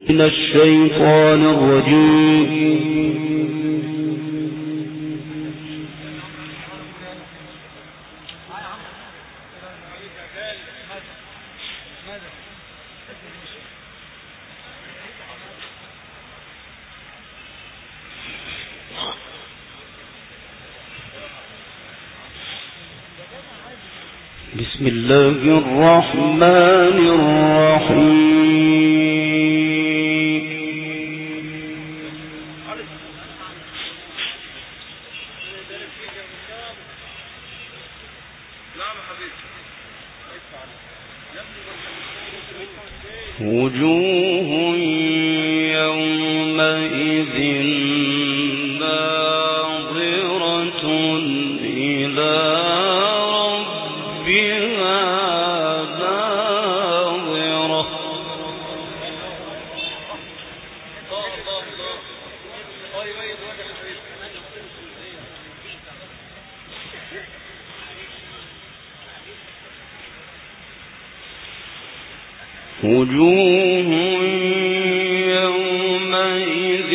من الشيطان الرجيم. بسم الله الرحمن الرحيم. وجوه يومئذ ناظرة إلى ربها ناظرة. وجوه يومئذ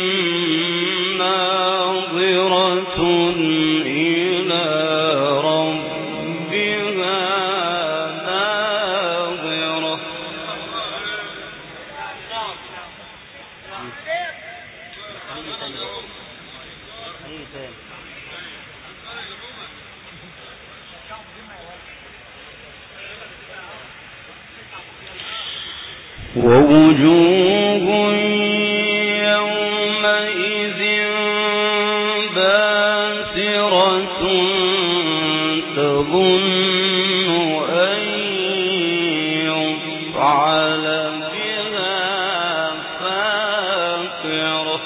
ناظرة إلى ربها ناظرة. ووجوه يومئذ باسرة تظن أن يفعل بها فاقرة.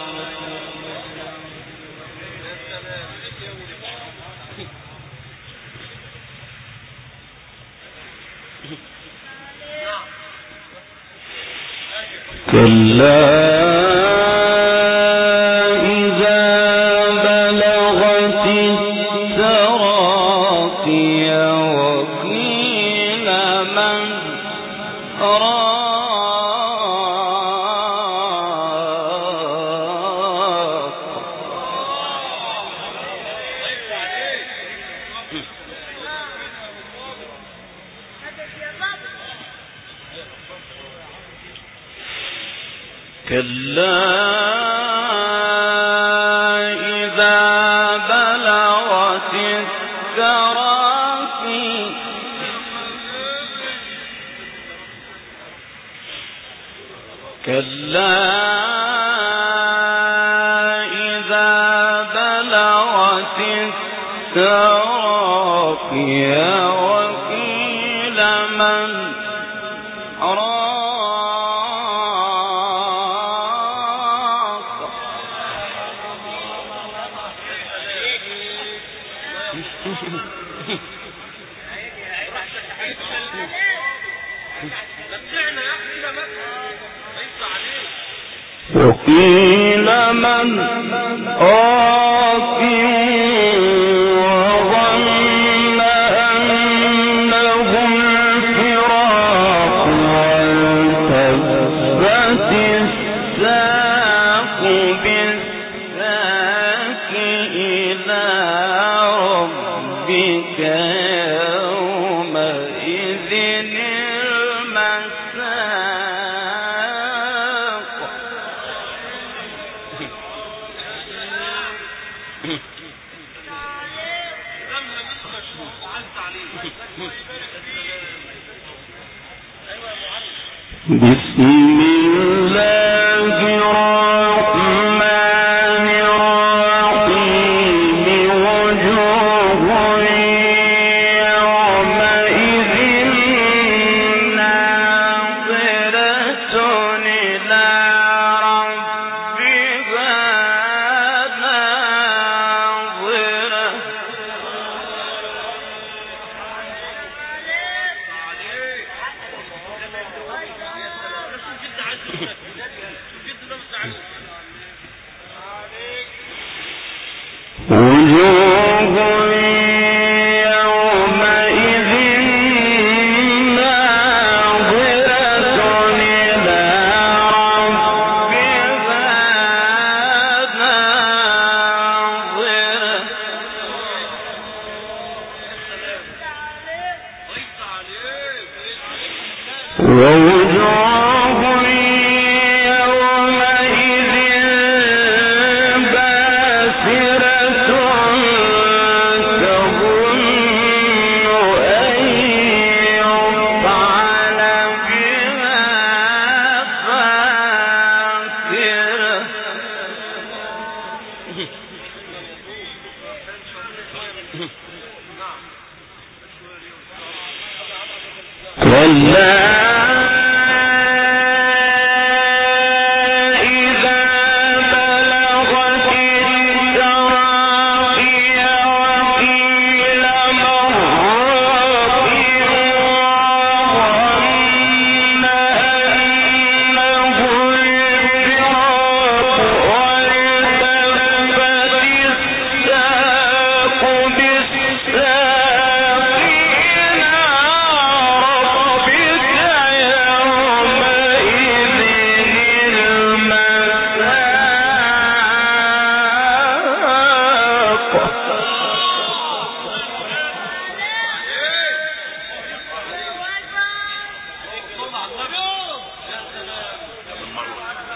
كلا إذا بلغت التراقي وقيل من راق. كلا إذا بلغت التراقي كلا إذا بلغت التراقي وقيل من راق. وقيل من راق وظن أنه الفراق والتفت الساق بالساق إلى ربك يومئذ المساق. بسم الله الرحمن الرحيم. وجوه يومئذ ناظرة إلى ربها ناظرة.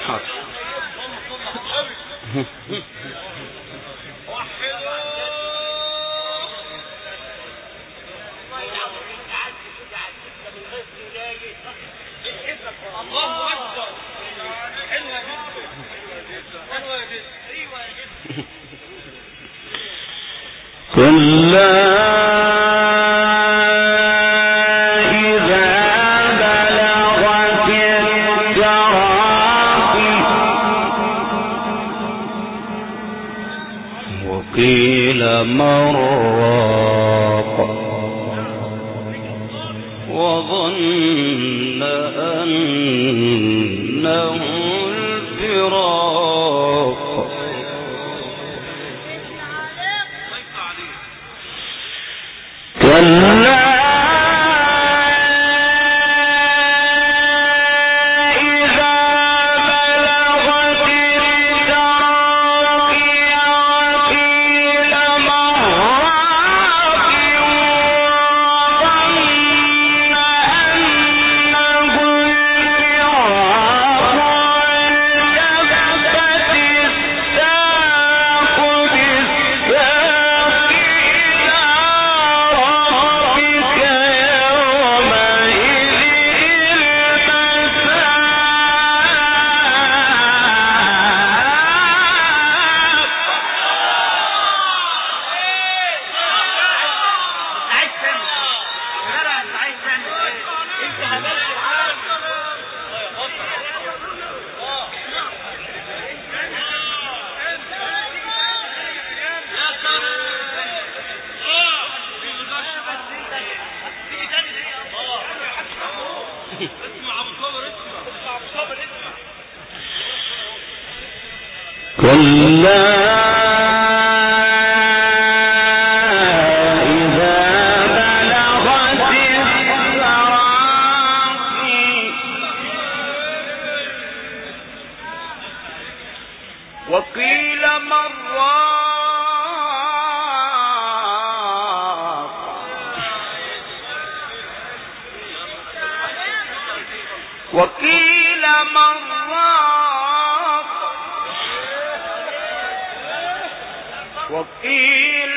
وقيل مراق وظن أنه الفراق كلا وقيل مراق وقيل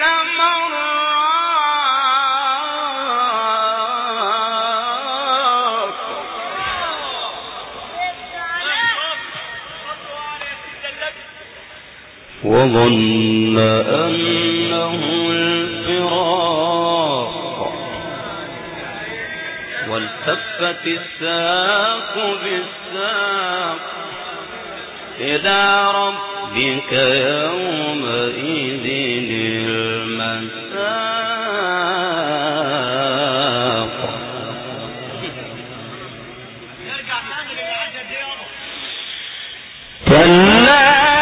مراق وظن أنه الفراق والتفت الساق بالساق إلى ربك يومئذ المساق كلا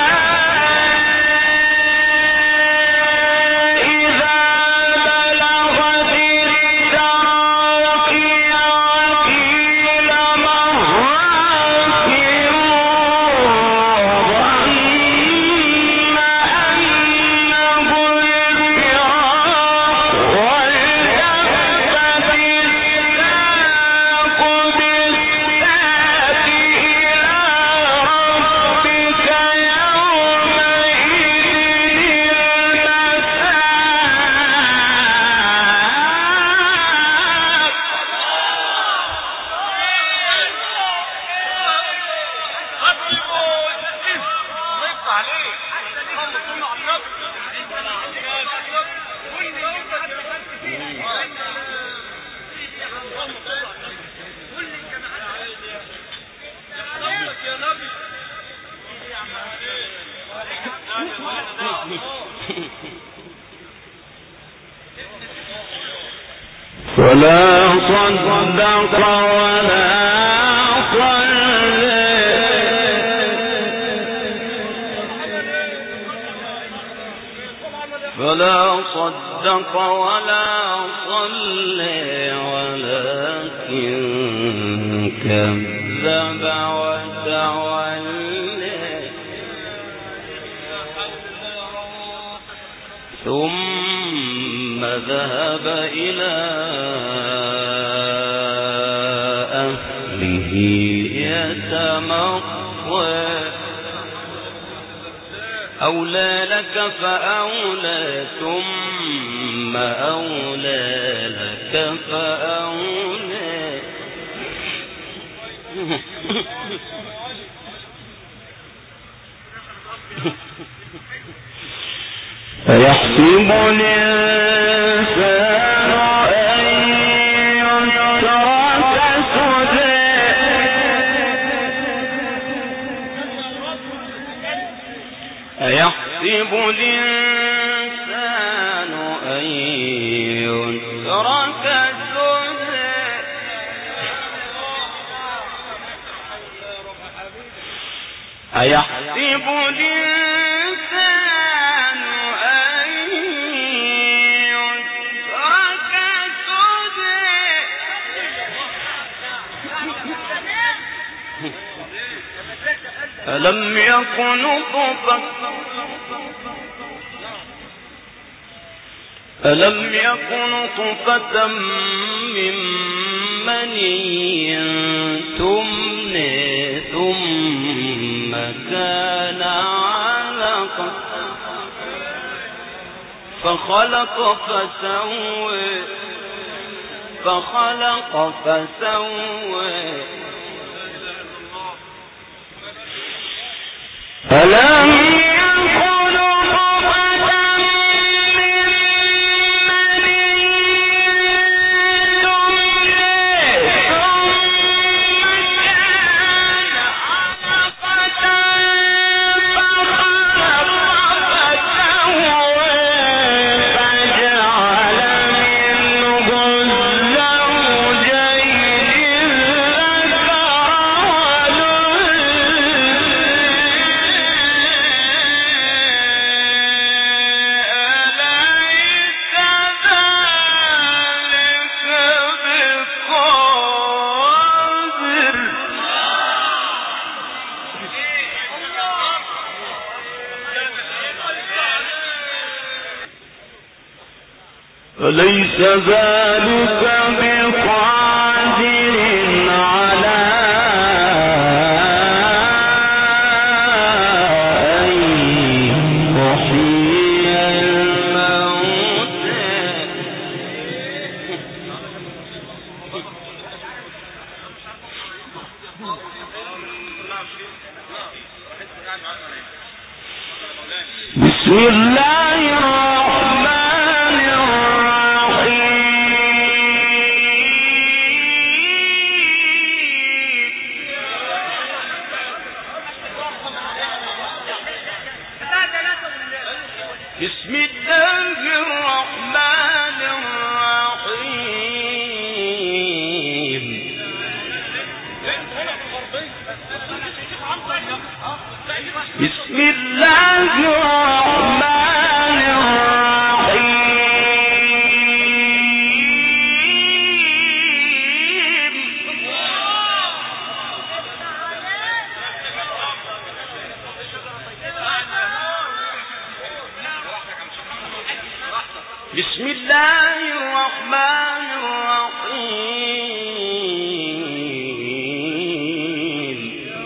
ولا صدق ولا صلى فلا صدق ولا صلى ولكن كذب وتولى ثم ذهب إلى أهله يتمطوى أولى لك فأولى ثم أولى لك فأولى أيحسب الإنسان أن يترك سدى أيحسب الإنسان أن يترك سدى أيحسب الإنسان أن يترك سدى ألم يكن طفة من مني تمنى ثم كان علقة فخلق فسوى ألم يكن طفة من مني تمنى ثم كان علقة فخلق فسوى فجعل منه الزوجين أليس ذلك بقادر على أن يحيي الموتى بسم الله الرحمن بسم الله الرحمن الرحيم بسم الله الرحمن الرحيم بسم الله الرحمن الرحيم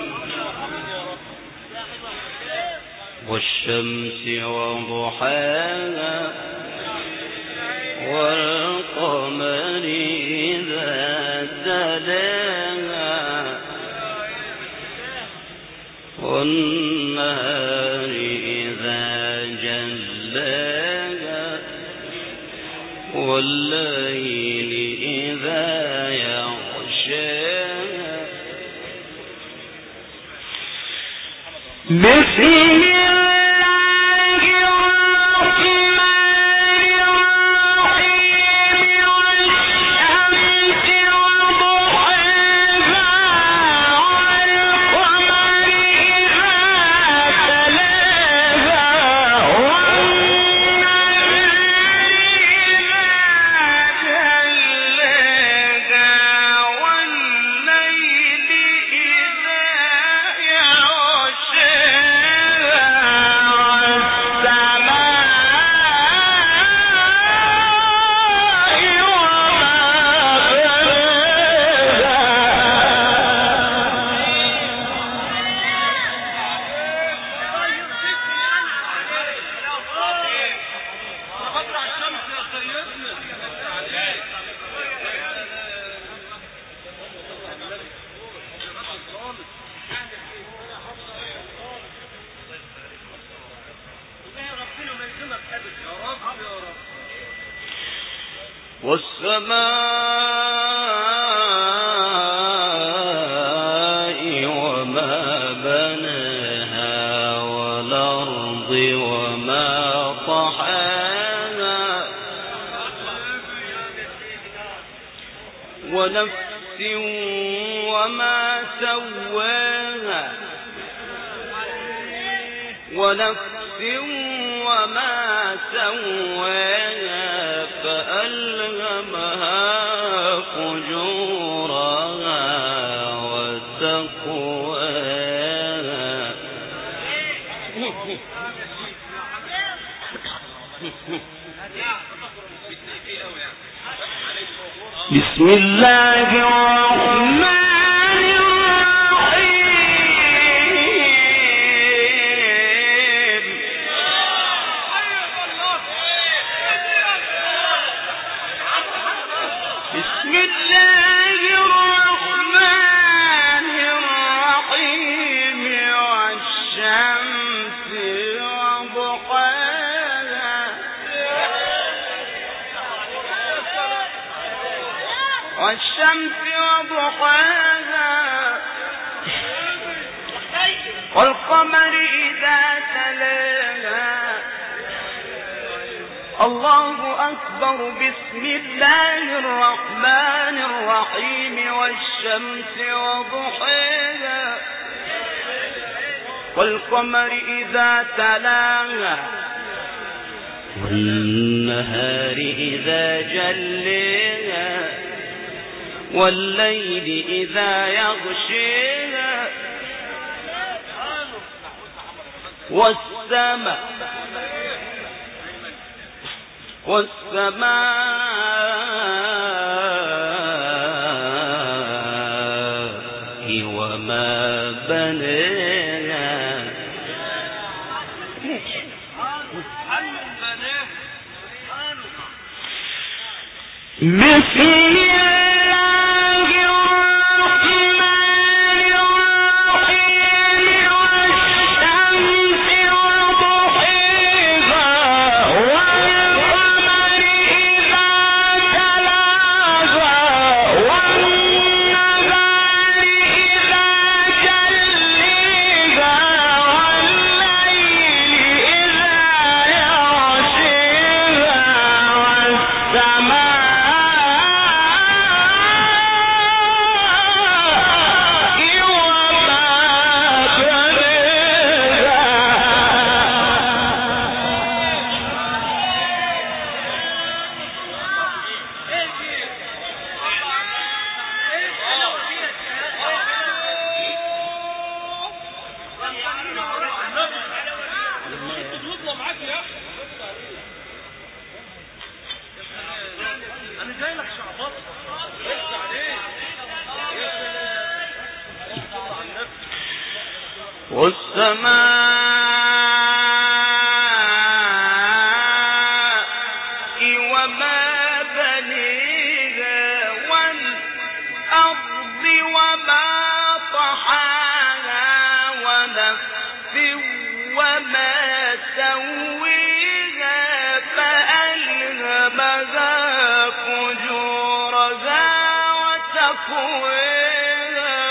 والشمس وضحاها والقمر إذا تلاها والنهار إذا جلاها والليل إذا يغشاها بسم والسماء وما بناها والأرض وما طحاها ونفس وما سواها فألهمها فجورها وتقواها بسم الله الرحمن والشمس وضحاها والقمر إذا تلاها الله أكبر بسم الله الرحمن الرحيم والشمس وضحاها والقمر إذا تلاها والنهار إذا جليها والليل إذا يغشيها والسماء وما بناها بسم والسماء وما بنيها والأرض وما طحاها ونفس وما سويها فألهمها فجورها وتقواها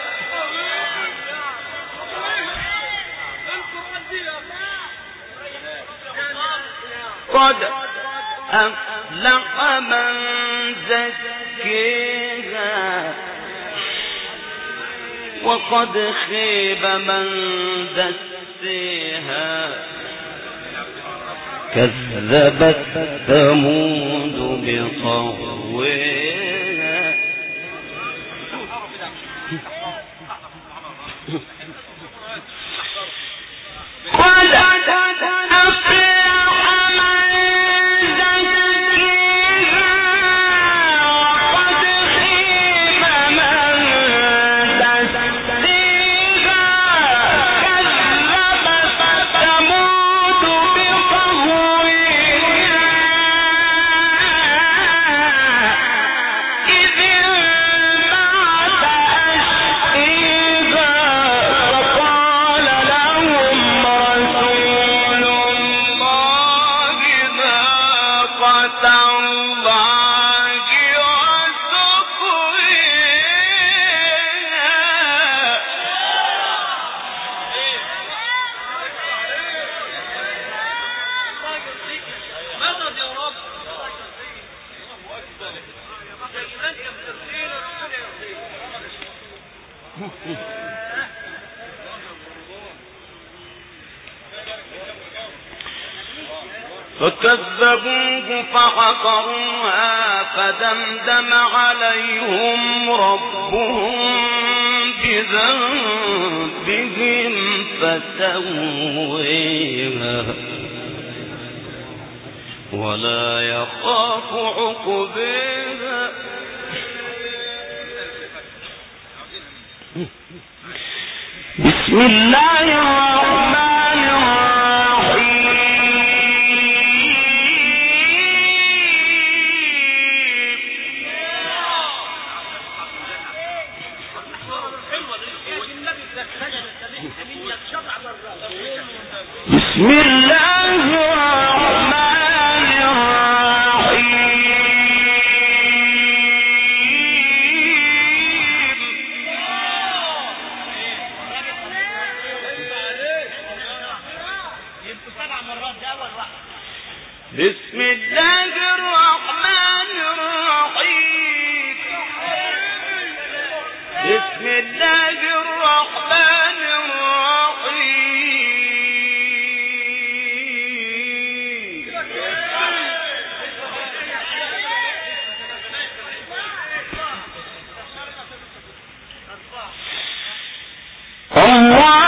قد أفلح من زكيها وقد خيب من دسيها كذبت ثمود بطغواها قد قال فكذبوه فعقروها فدمدم عليهم ربهم بذنبهم فسويها ولا يخاف عقباها. بسم الله الرحمن الرحيم. بسم الله الرحمن بسم الله الرحمن الرحيم. بسم الله الرحمن الرحيم. الله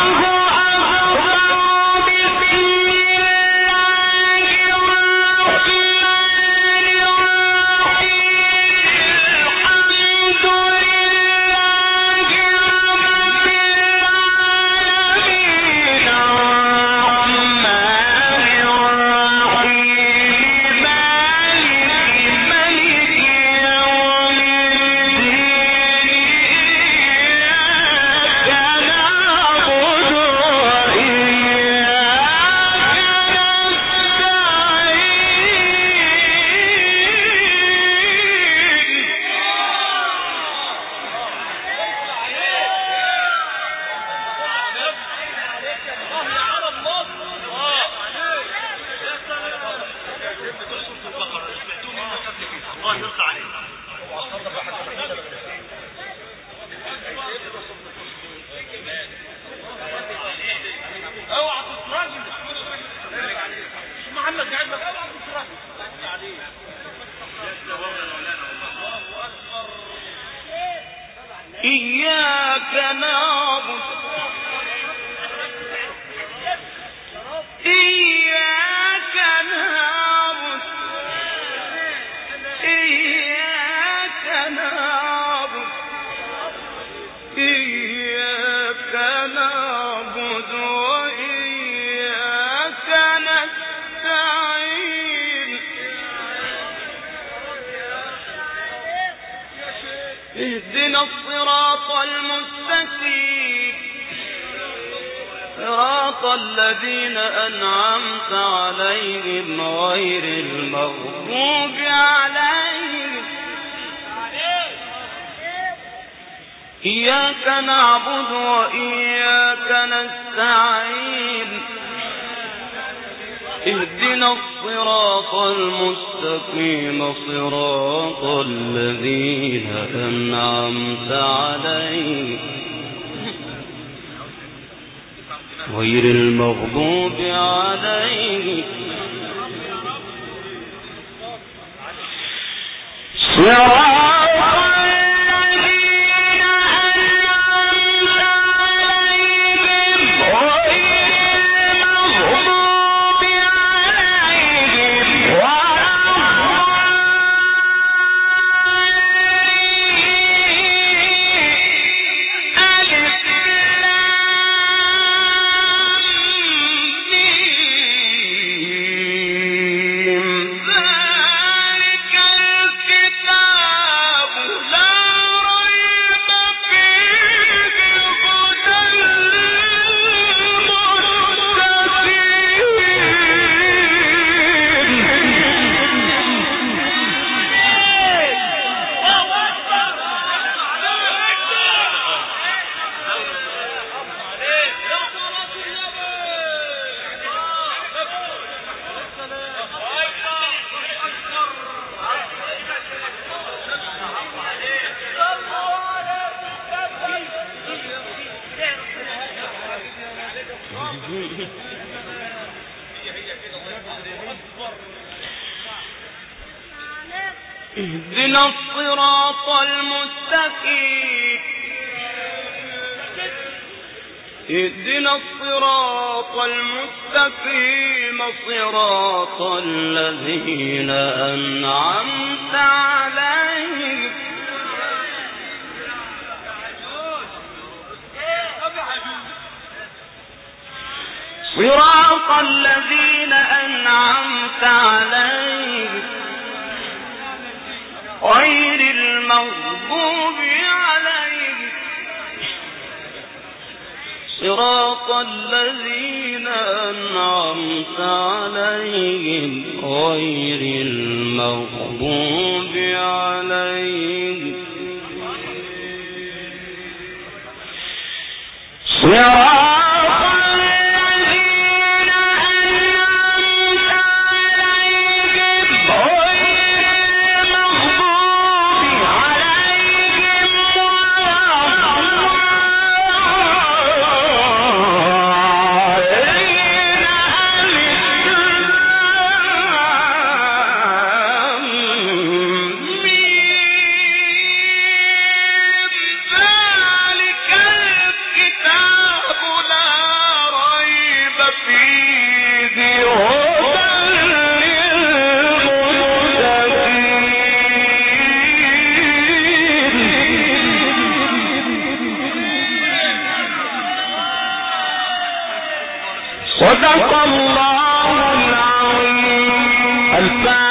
إياك نعبد إياك نعبد إياك نعبد إياك نعبد وإياك نستعين. اهدنا الصراط المستقيم صراط الذين أنعمت عليهم غير المغضوب عليهم. إياك نعبد وإياك نستعين. اهدنا الصراط المستقيم صراط الذين أنعمت عليهم غير المغضوب عليهم. هي كده الله يرضى عليك. اهدنا الصراط المستقيم اهدنا الصراط المستقيم صراط الذين أنعمت عليهم صراط الذين أنعمت عليهم غير المغضوب عليهم صراط الذين أنعمت عليهم غير المغضوب عليهم صدق الله العظيم.